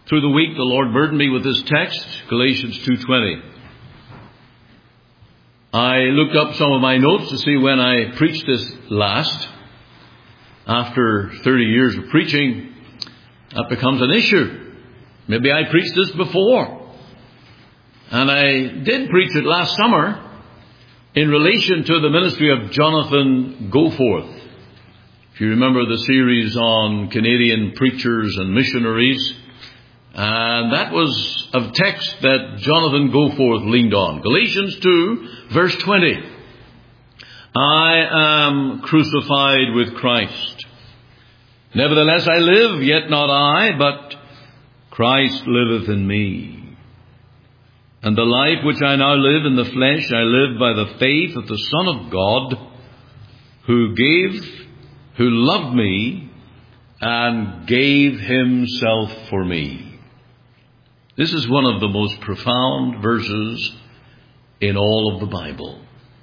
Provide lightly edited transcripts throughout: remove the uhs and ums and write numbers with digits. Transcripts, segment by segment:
Through the week, the Lord burdened me with this text, Galatians 2:20. I looked up some of my notes to see when I preached this last. After 30 years of preaching, that becomes an issue. Maybe I preached this before. And I did preach it last summer in relation to the ministry of Jonathan Goforth. If you remember the series on Canadian preachers and missionaries, and that was a text that Jonathan Goforth leaned on. Galatians 2, verse 20. I am crucified with Christ. Nevertheless I live, yet not I, but Christ liveth in me. And the life which I now live in the flesh, I live by the faith of the Son of God, who loved me and gave himself for me. This is one of the most profound verses in all of the Bible.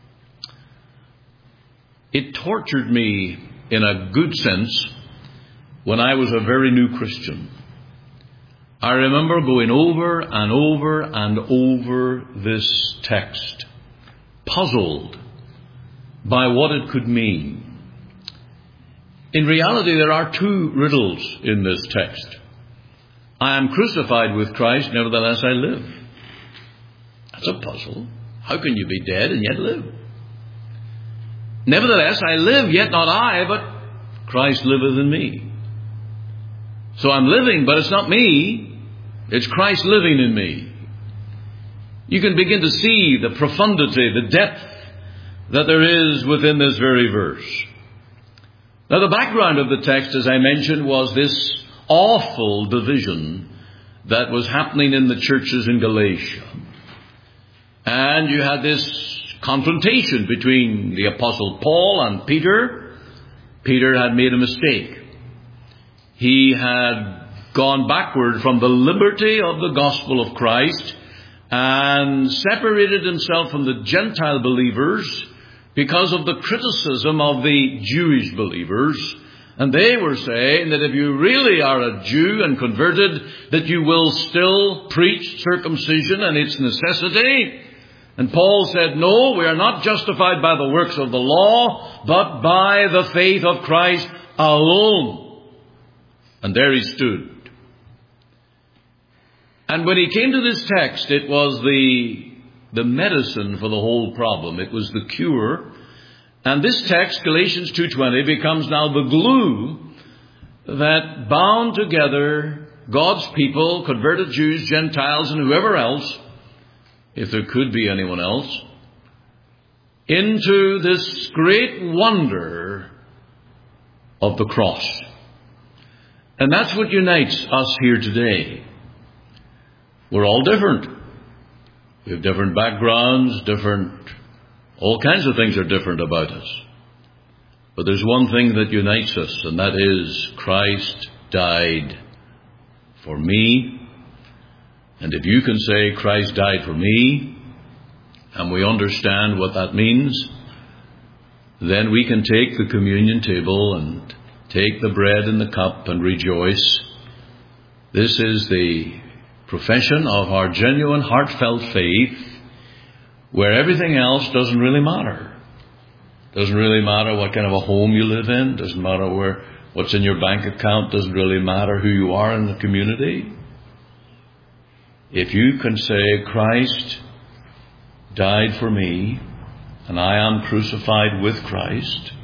It tortured me in a good sense when I was a very new Christian. I remember going over and over and over this text, puzzled by what it could mean. In reality, there are two riddles in this text. I am crucified with Christ, nevertheless I live. That's a puzzle. How can you be dead and yet live? Nevertheless I live, yet not I, but Christ liveth in me. So I'm living, but it's not me. It's Christ living in me. You can begin to see the profundity, the depth that there is within this very verse. Now, the background of the text, as I mentioned, was this awful division that was happening in the churches in Galatia. And you had this confrontation between the Apostle Paul and Peter. Peter had made a mistake. He had gone backward from the liberty of the gospel of Christ and separated himself from the Gentile believers because of the criticism of the Jewish believers. And they were saying that if you really are a Jew and converted, that you will still preach circumcision and its necessity. And Paul said, no, we are not justified by the works of the law, but by the faith of Christ alone. And there he stood. And when he came to this text, it was the medicine for the whole problem. It was the cure. And this text, Galatians 2:20, becomes now the glue that bound together God's people, converted Jews, Gentiles, and whoever else, if there could be anyone else, into this great wonder of the cross. And that's what unites us here today. We're all different. We have different backgrounds, all kinds of things are different about us. But there's one thing that unites us, and that is Christ died for me. And if you can say Christ died for me, and we understand what that means, then we can take the communion table and take the bread and the cup and rejoice. This is the profession of our genuine, heartfelt faith, where everything else doesn't really matter. Doesn't really matter what kind of a home you live in. Doesn't matter what's in your bank account. Doesn't really matter who you are in the community. If you can say, Christ died for me, and I am crucified with Christ,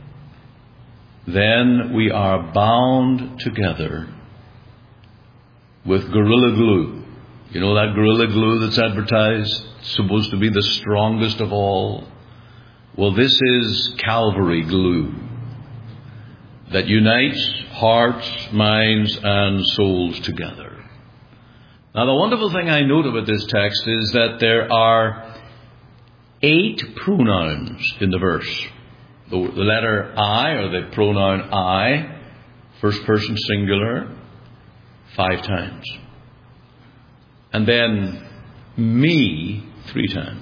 then we are bound together with Gorilla Glue. You know that Gorilla Glue that's advertised? It's supposed to be the strongest of all. Well, this is Calvary glue that unites hearts, minds, and souls together. Now, the wonderful thing I note about this text is that there are 8 pronouns in the verse. The letter I, or the pronoun I, first person singular, 5 times. And then me 3 times.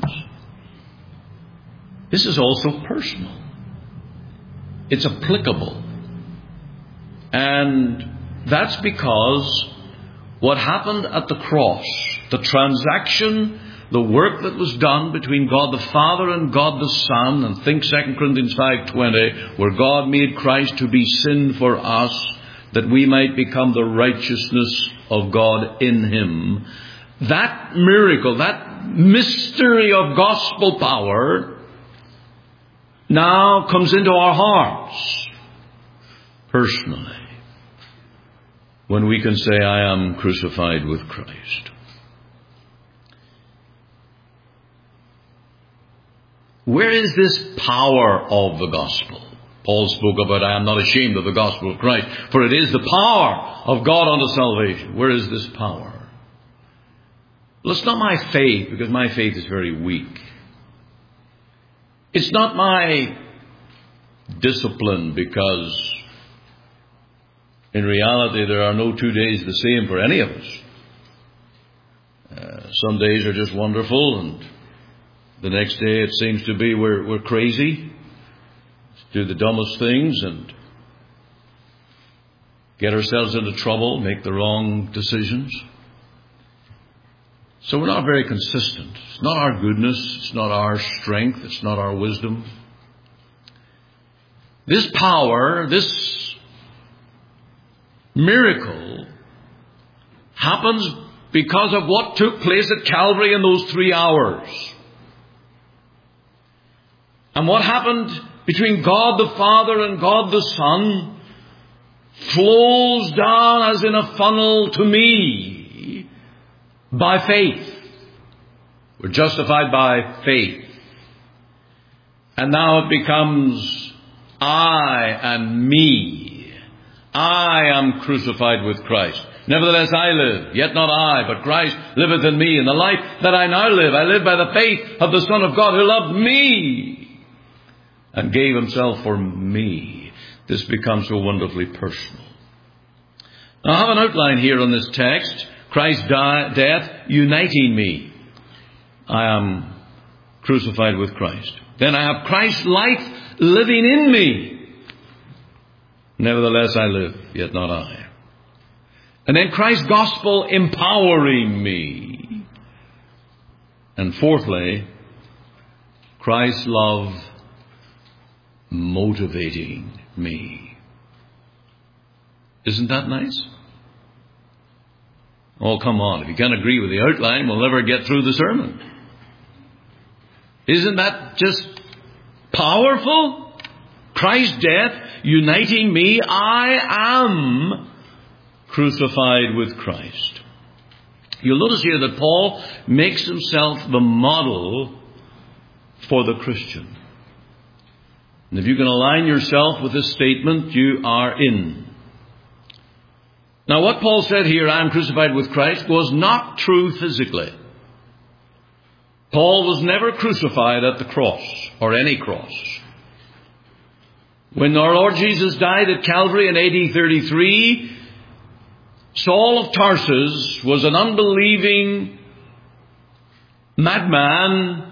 This is also personal. It's applicable. And that's because what happened at the cross, the transaction, the work that was done between God the Father and God the Son, and think 2 Corinthians 5:20, where God made Christ to be sin for us, that we might become the righteousness of God in Him. That miracle, that mystery of gospel power now comes into our hearts personally, when we can say, I am crucified with Christ. Where is this power of the gospel? Paul spoke about, I am not ashamed of the gospel of Christ, for it is the power of God unto salvation. Where is this power? Well, it's not my faith, because my faith is very weak. It's not my discipline, because in reality there are no 2 days the same for any of us. Some days are just wonderful, and the next day it seems to be we're crazy, do the dumbest things and get ourselves into trouble, make the wrong decisions. So we're not very consistent. It's not our goodness, it's not our strength, it's not our wisdom. This power, this miracle happens because of what took place at Calvary in those 3 hours. And what happened between God the Father and God the Son flows down as in a funnel to me by faith. We're justified by faith. And now it becomes I and me. I am crucified with Christ. Nevertheless I live, yet not I, but Christ liveth in me. And the life that I now live, I live by the faith of the Son of God, who loved me and gave Himself for me. This becomes so wonderfully personal. Now I have an outline here on this text. Christ's death uniting me. I am crucified with Christ. Then I have Christ's life living in me. Nevertheless I live, yet not I. And then Christ's gospel empowering me. And fourthly, Christ's love motivating me. Isn't that nice? Oh, come on. If you can't agree with the outline, we'll never get through the sermon. Isn't that just powerful? Christ's death uniting me. I am crucified with Christ. You'll notice here that Paul makes himself the model for the Christian. And if you can align yourself with this statement, you are in. Now what Paul said here, I am crucified with Christ, was not true physically. Paul was never crucified at the cross, or any cross. When our Lord Jesus died at Calvary in AD 33, Saul of Tarsus was an unbelieving madman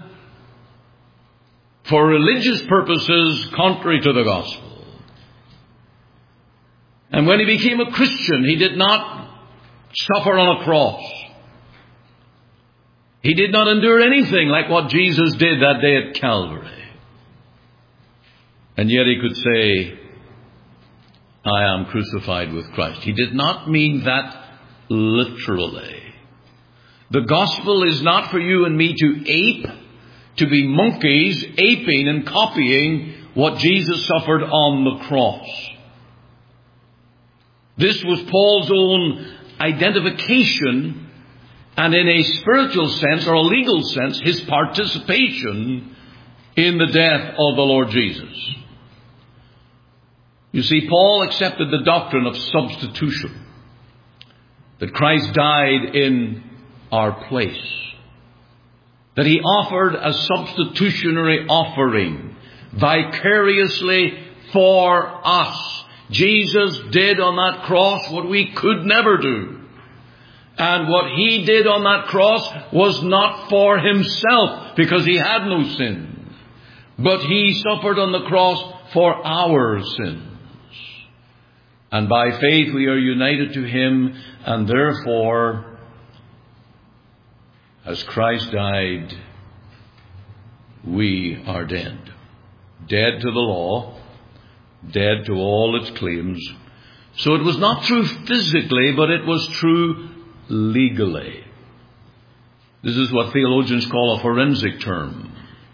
for religious purposes contrary to the gospel. And when he became a Christian, he did not suffer on a cross. He did not endure anything like what Jesus did that day at Calvary. And yet he could say, I am crucified with Christ. He did not mean that literally. The gospel is not for you and me to ape, to be monkeys, aping and copying what Jesus suffered on the cross. This was Paul's own identification, and in a spiritual sense or a legal sense, his participation in the death of the Lord Jesus. You see, Paul accepted the doctrine of substitution, that Christ died in our place, that He offered a substitutionary offering vicariously for us. Jesus did on that cross what we could never do. And what He did on that cross was not for Himself, because He had no sin, but He suffered on the cross for our sins. And by faith we are united to him, and therefore, as Christ died, we are dead. Dead to the law, dead to all its claims. So it was not true physically, but it was true legally. This is what theologians call a forensic term.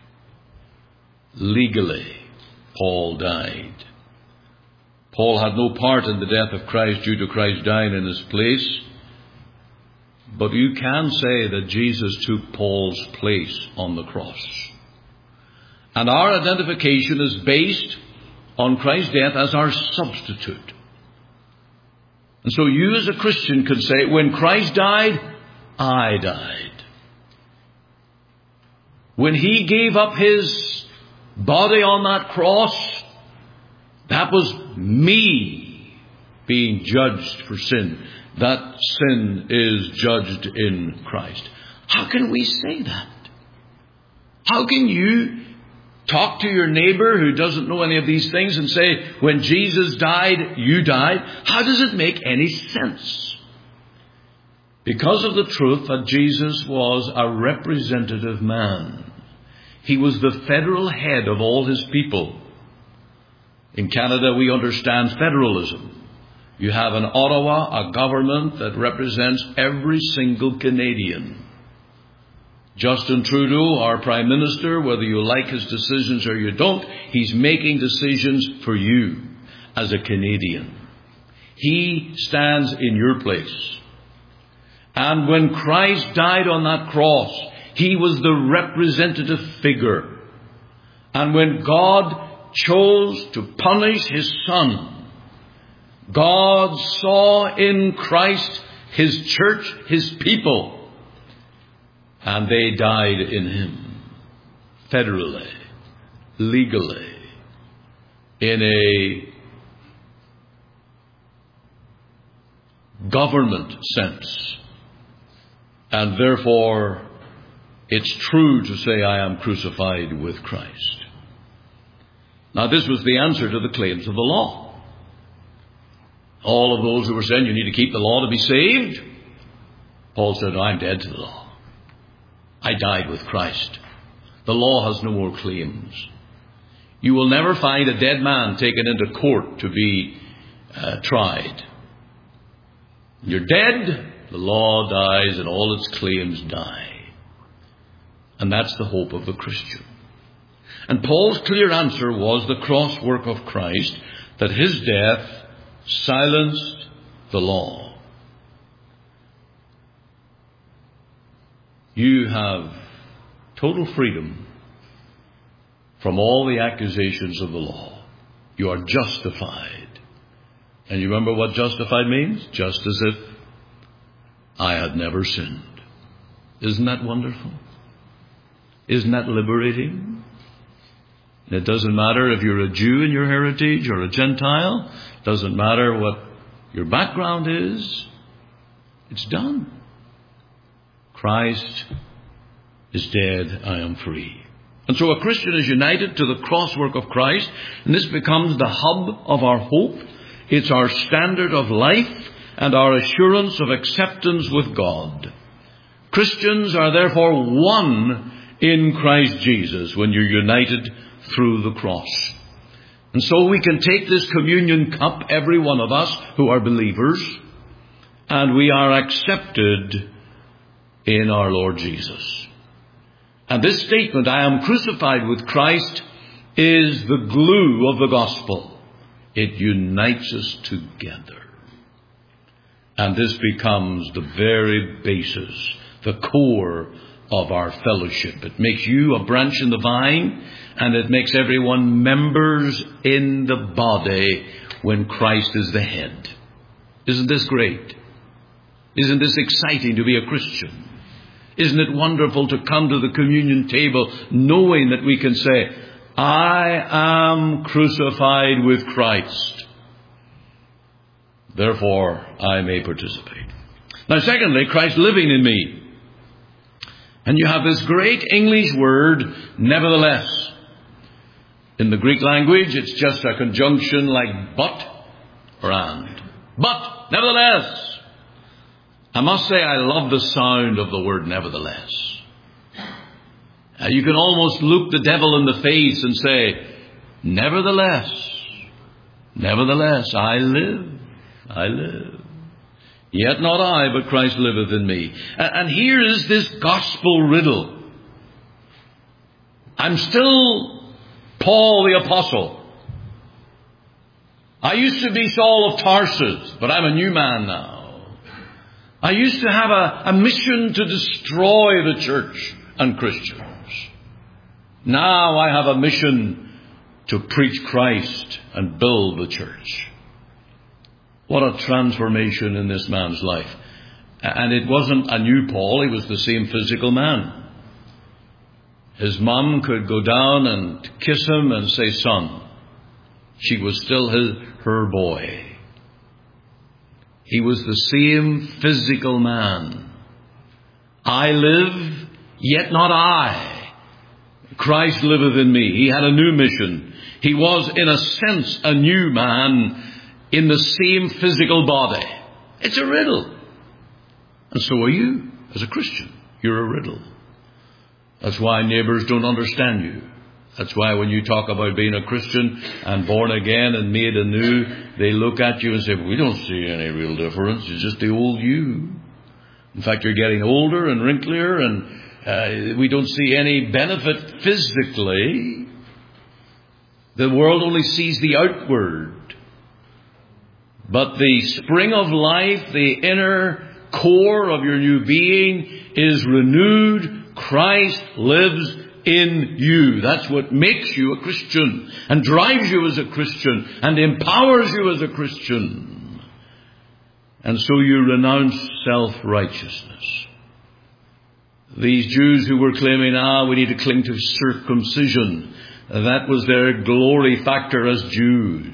Legally, Paul died. Paul had no part in the death of Christ due to Christ dying in his place. But you can say that Jesus took Paul's place on the cross. And our identification is based on Christ's death as our substitute. And so you as a Christian could say, when Christ died, I died. When he gave up his body on that cross, that was me being judged for sin. That sin is judged in Christ. How can we say that? How can you talk to your neighbor who doesn't know any of these things and say, when Jesus died, you died? How does it make any sense? Because of the truth that Jesus was a representative man. He was the federal head of all his people. In Canada, we understand federalism. You have in Ottawa a government that represents every single Canadian. Justin Trudeau, our Prime Minister, whether you like his decisions or you don't, he's making decisions for you as a Canadian. He stands in your place. And when Christ died on that cross, he was the representative figure. And when God chose to punish his Son, God saw in Christ his church, his people, and they died in him, federally, legally, in a government sense. And therefore, it's true to say, I am crucified with Christ. Now, this was the answer to the claims of the law. All of those who were saying you need to keep the law to be saved, Paul said, I'm dead to the law. I died with Christ. The law has no more claims. You will never find a dead man taken into court to be tried. You're dead, the law dies, and all its claims die. And that's the hope of the Christian. And Paul's clear answer was the cross work of Christ, that his death silenced the law. You have total freedom from all the accusations of the law. You are justified. And you remember what justified means? Just as if I had never sinned. Isn't that wonderful? Isn't that liberating? It doesn't matter if you're a Jew in your heritage or a Gentile. It doesn't matter what your background is. It's done. Christ is dead. I am free. And so a Christian is united to the cross work of Christ, and this becomes the hub of our hope. It's our standard of life and our assurance of acceptance with God. Christians are therefore one in Christ Jesus when you're united through the cross. And so we can take this communion cup, every one of us who are believers, and we are accepted in our Lord Jesus. And this statement, I am crucified with Christ, is the glue of the gospel. It unites us together. And this becomes the very basis, the core of our fellowship. It makes you a branch in the vine, and it makes everyone members in the body when Christ is the head. Isn't this great? Isn't this exciting to be a Christian? Isn't it wonderful to come to the communion table knowing that we can say, I am crucified with Christ. Therefore, I may participate. Now, secondly, Christ living in me. And you have this great English word, nevertheless. In the Greek language, it's just a conjunction like but or and. But, nevertheless, I must say I love the sound of the word nevertheless. You can almost look the devil in the face and say, nevertheless, I live. Yet not I, but Christ liveth in me. And here is this gospel riddle. I'm still Paul the Apostle. I used to be Saul of Tarsus, but I'm a new man now. I used to have a mission to destroy the church and Christians. Now I have a mission to preach Christ and build the church. What a transformation in this man's life. And it wasn't a new Paul, he was the same physical man. His mum could go down and kiss him and say, son. She was still her boy. He was the same physical man. I live, yet not I. Christ liveth in me. He had a new mission. He was, in a sense, a new man in the same physical body. It's a riddle. And so are you, as a Christian. You're a riddle. That's why neighbours don't understand you. That's why when you talk about being a Christian and born again and made anew, they look at you and say, we don't see any real difference. It's just the old you. In fact, you're getting older and wrinklier, and we don't see any benefit physically. The world only sees the outward. But the spring of life, the inner core of your new being is renewed. Christ lives in you. That's what makes you a Christian and drives you as a Christian and empowers you as a Christian. And so you renounce self-righteousness. These Jews who were claiming, we need to cling to circumcision, that was their glory factor as Jews.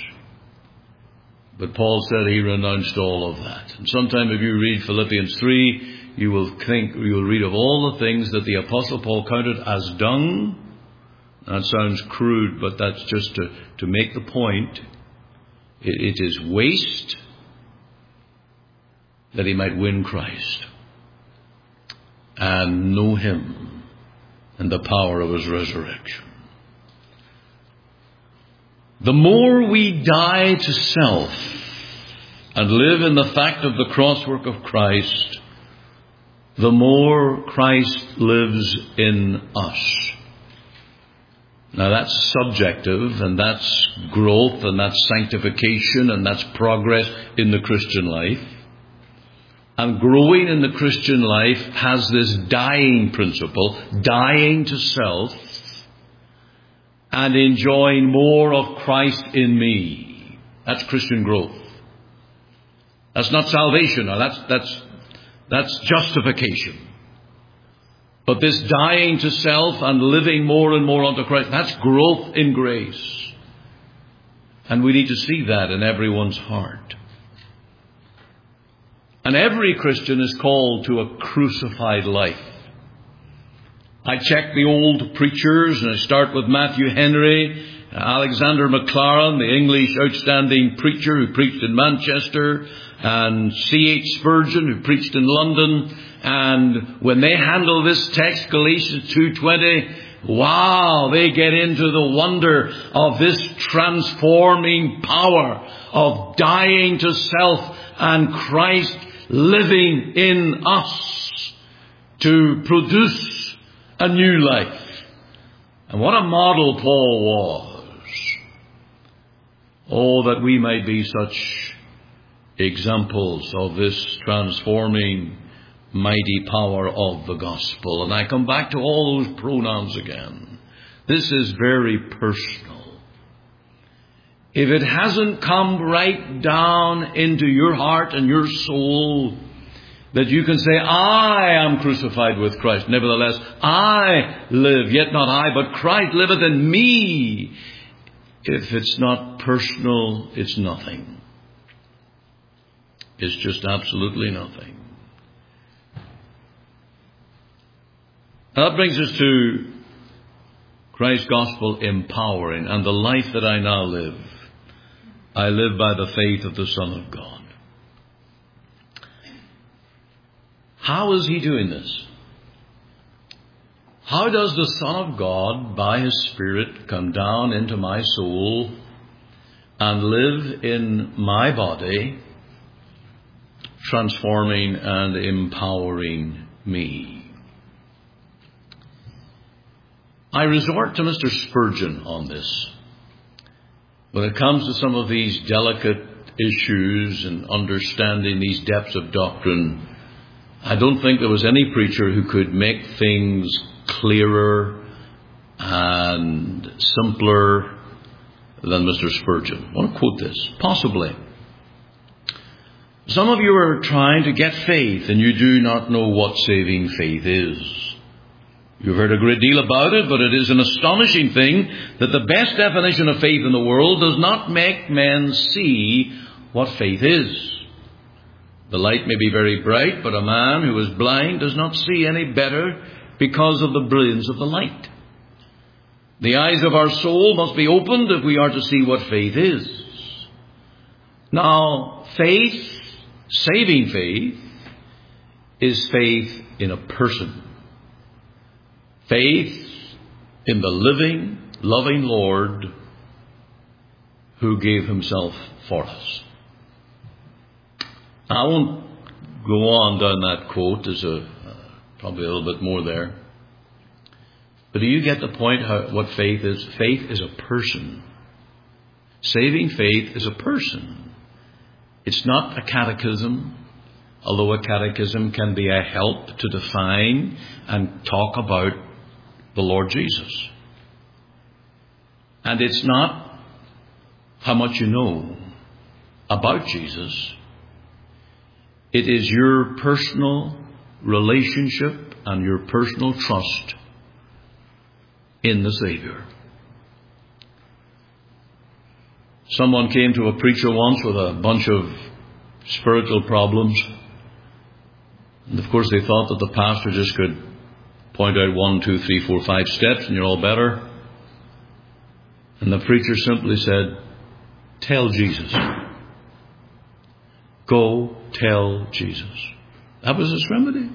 But Paul said he renounced all of that. And sometime if you read Philippians 3, you will read of all the things that the Apostle Paul counted as dung. That sounds crude, but that's just to make the point. It is waste that he might win Christ and know him and the power of his resurrection. The more we die to self and live in the fact of the cross work of Christ, the more Christ lives in us. Now that's subjective, and that's growth, and that's sanctification, and that's progress in the Christian life. And growing in the Christian life has this dying principle, dying to self, and enjoying more of Christ in me. That's Christian growth. That's not salvation. Now that's justification. But this dying to self and living more and more unto Christ, that's growth in grace. And we need to see that in everyone's heart. And every Christian is called to a crucified life. I check the old preachers, and I start with Matthew Henry, Alexander Maclaren, the English outstanding preacher who preached in Manchester, and C.H. Spurgeon, who preached in London. And when they handle this text, Galatians 2:20, wow, they get into the wonder of this transforming power of dying to self and Christ living in us to produce a new life. And what a model Paul was. Oh, that we might be such examples of this transforming mighty power of the gospel. And I come back to all those pronouns again. This is very personal. If it hasn't come right down into your heart and your soul, that you can say, I am crucified with Christ. Nevertheless, I live, yet not I, but Christ liveth in me. If it's not personal, it's nothing. It's just absolutely nothing. That brings us to Christ's gospel empowering and the life that I now live. I live by the faith of the Son of God. How is he doing this? How does the Son of God, by his Spirit, come down into my soul and live in my body, transforming and empowering me? I resort to Mr. Spurgeon on this. When it comes to some of these delicate issues and understanding these depths of doctrine, I don't think there was any preacher who could make things clearer and simpler than Mr. Spurgeon. I want to quote this. Possibly. Some of you are trying to get faith and you do not know what saving faith is. You've heard a great deal about it, but it is an astonishing thing that the best definition of faith in the world does not make men see what faith is. The light may be very bright, but a man who is blind does not see any better because of the brilliance of the light. The eyes of our soul must be opened if we are to see what faith is. Now, faith, saving faith, is faith in a person. Faith in the living, loving Lord who gave himself for us. I won't go on down that quote. There's probably a little bit more there. But do you get the point what faith is? Faith is a person. Saving faith is a person. It's not a catechism, although a catechism can be a help to define and talk about the Lord Jesus. And it's not how much you know about Jesus. It is your personal relationship and your personal trust in the Savior. Someone came to a preacher once with a bunch of spiritual problems. And of course they thought that the pastor just could point out 1, 2, 3, 4, 5 steps and you're all better. And the preacher simply said, tell Jesus. Go tell Jesus. That was his remedy.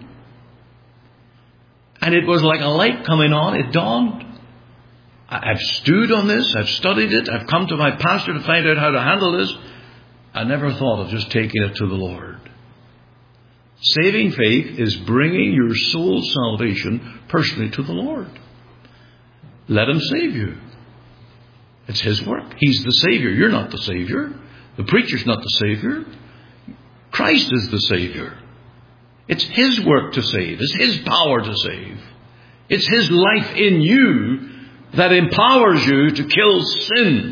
And it was like a light coming on. It dawned. I've stewed on this. I've studied it. I've come to my pastor to find out how to handle this. I never thought of just taking it to the Lord. Saving faith is bringing your soul's salvation personally to the Lord. Let him save you. It's his work. He's the Savior. You're not the Savior. The preacher's not the Savior. Christ is the Savior. It's his work to save. It's his power to save. It's his life in you that empowers you to kill sin.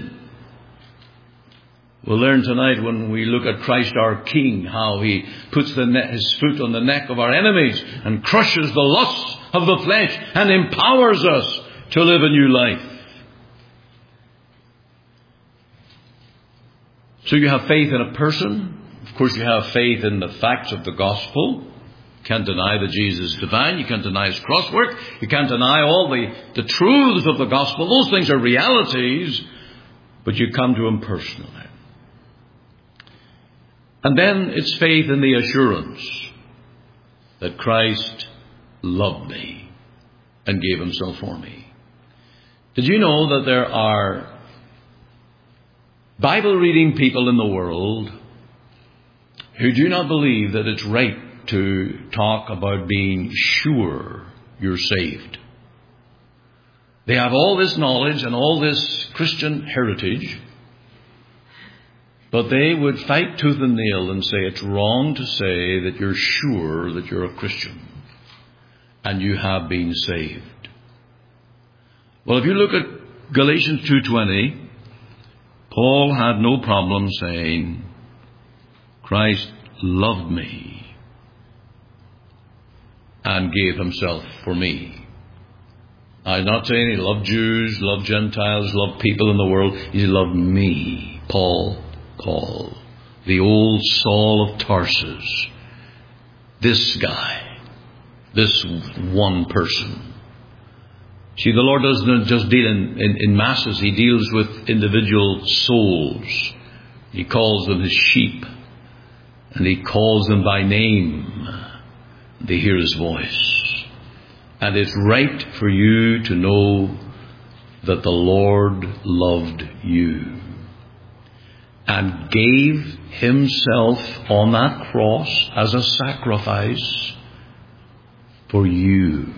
We'll learn tonight when we look at Christ our King, how he puts his foot on the neck of our enemies and crushes the lusts of the flesh and empowers us to live a new life. So you have faith in a person. Of course, you have faith in the facts of the gospel. You can't deny that Jesus is divine. You can't deny his cross work. You can't deny all the truths of the gospel. Those things are realities, but you come to him personally. And then it's faith in the assurance that Christ loved me and gave himself for me. Did you know that there are Bible reading people in the world who do not believe that it's right to talk about being sure you're saved? They have all this knowledge and all this Christian heritage, but they would fight tooth and nail and say it's wrong to say that you're sure that you're a Christian and you have been saved. Well, if you look at Galatians 2:20, Paul had no problem saying, Christ loved me and gave himself for me. I'm not saying he loved Jews, loved Gentiles, loved people in the world. He loved me, Paul, the old Saul of Tarsus. This guy, this one person. See, the Lord doesn't just deal in masses. He deals with individual souls He calls them His sheep. And He calls them by name. They hear His voice. And it's right for you to know that the Lord loved you and gave Himself on that cross as a sacrifice for you.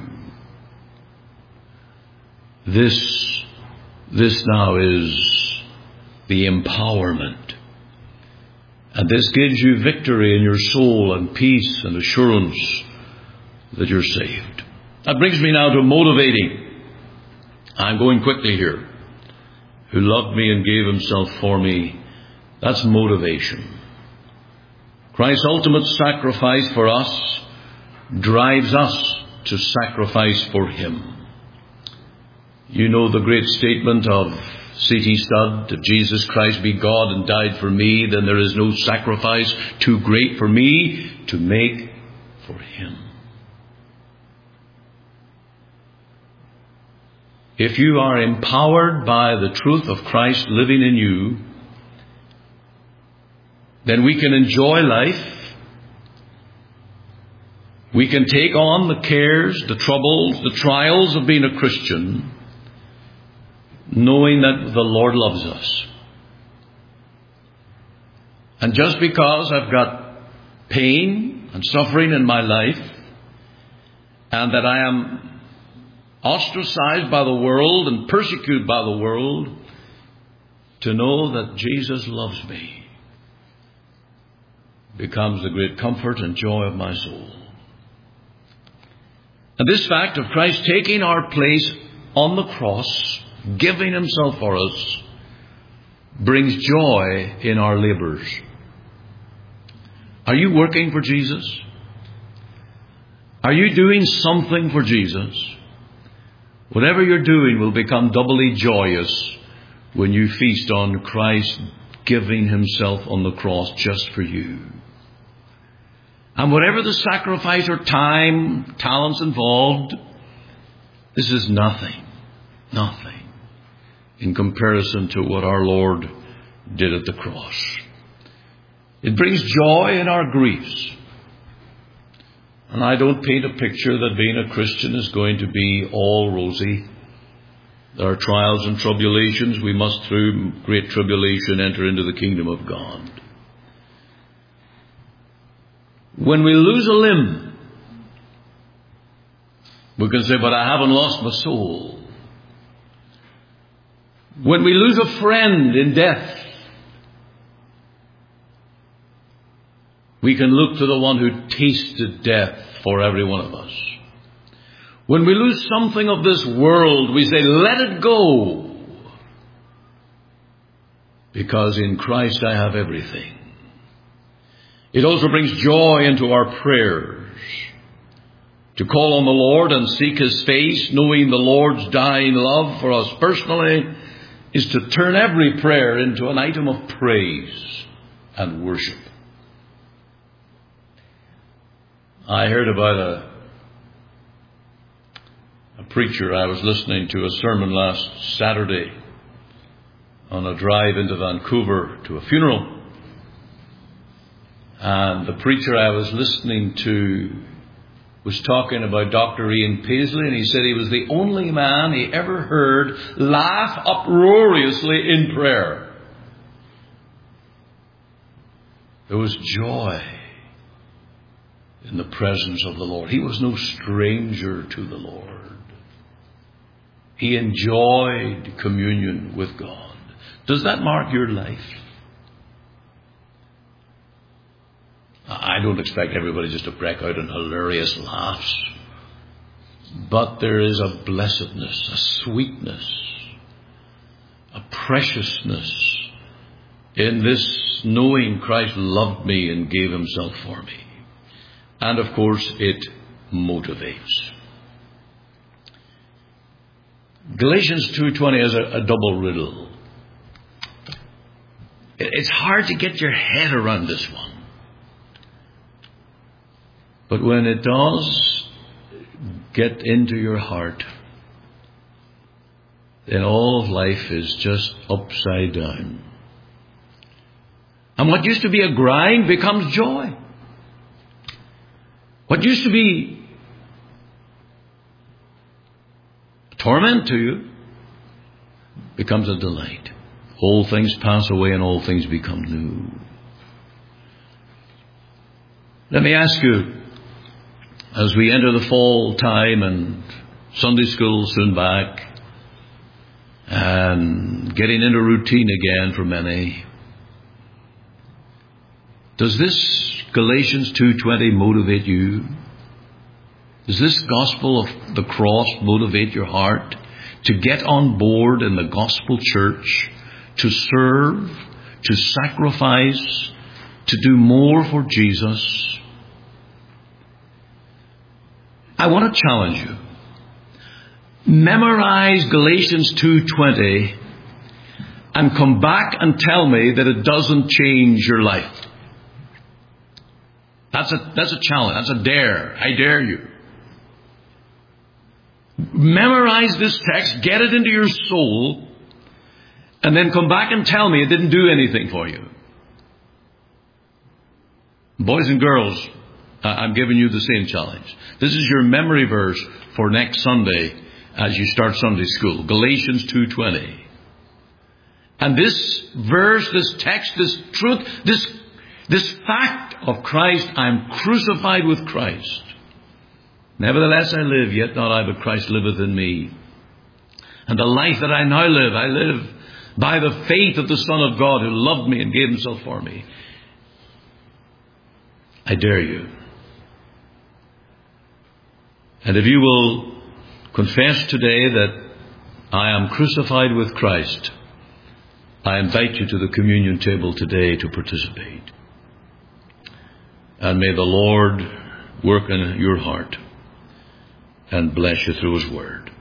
This now is the empowerment. And this gives you victory in your soul and peace and assurance that you're saved. That brings me now to motivating. I'm going quickly here. Who loved me and gave Himself for me. That's motivation. Christ's ultimate sacrifice for us drives us to sacrifice for Him. You know the great statement of C.T. Studd, if Jesus Christ be God and died for me, then there is no sacrifice too great for me to make for Him. If you are empowered by the truth of Christ living in you, then we can enjoy life. We can take on the cares, the troubles, the trials of being a Christian, knowing that the Lord loves us. And just because I've got pain and suffering in my life, and that I am ostracized by the world and persecuted by the world, to know that Jesus loves me becomes the great comfort and joy of my soul. And this fact of Christ taking our place on the cross, giving Himself for us, brings joy in our labors. Are you working for Jesus? Are you doing something for Jesus? Whatever you're doing will become doubly joyous when you feast on Christ giving Himself on the cross just for you. And whatever the sacrifice or time, talents involved, this is nothing in comparison to what our Lord did at the cross. It brings joy in our griefs. And I don't paint a picture that being a Christian is going to be all rosy. There are trials and tribulations. We must, through great tribulation, enter into the kingdom of God. When we lose a limb, we can say, but I haven't lost my soul. When we lose a friend in death, we can look to the one who tasted death for every one of us. When we lose something of this world, we say, let it go. Because in Christ I have everything. It also brings joy into our prayers. To call on the Lord and seek His face, knowing the Lord's dying love for us personally, is to turn every prayer into an item of praise and worship. I heard about a preacher. I was listening to a sermon last Saturday on a drive into Vancouver to a funeral. And the preacher I was listening to was talking about Dr. Ian Paisley, and he said he was the only man he ever heard laugh uproariously in prayer. There was joy in the presence of the Lord. He was no stranger to the Lord. He enjoyed communion with God. Does that mark your life? I don't expect everybody just to break out in hilarious laughs. But there is a blessedness, a sweetness, a preciousness in this knowing Christ loved me and gave Himself for me. And of course, it motivates. Galatians 2:20 is a double riddle. It's hard to get your head around this one. But when it does get into your heart, then all of life is just upside down. And what used to be a grind becomes joy. What used to be torment to you becomes a delight. All things pass away and all things become new. Let me ask you, as we enter the fall time and Sunday school soon back and getting into routine again for many, does this Galatians 2:20 motivate you? Does this gospel of the cross motivate your heart to get on board in the gospel church, to serve, to sacrifice, to do more for Jesus? I want to challenge you. Memorize Galatians 2:20 and come back and tell me that it doesn't change your life. That's a challenge. That's a dare. I dare you. Memorize this text, get it into your soul, and then come back and tell me it didn't do anything for you. Boys and girls, I'm giving you the same challenge. This is your memory verse for next Sunday as you start Sunday school. Galatians 2:20. And this verse, this text, this truth, this fact of Christ, I am crucified with Christ. Nevertheless I live, yet not I, but Christ liveth in me. And the life that I now live, I live by the faith of the Son of God who loved me and gave himself for me. I dare you. And if you will confess today that I am crucified with Christ, I invite you to the communion table today to participate. And may the Lord work in your heart and bless you through his word.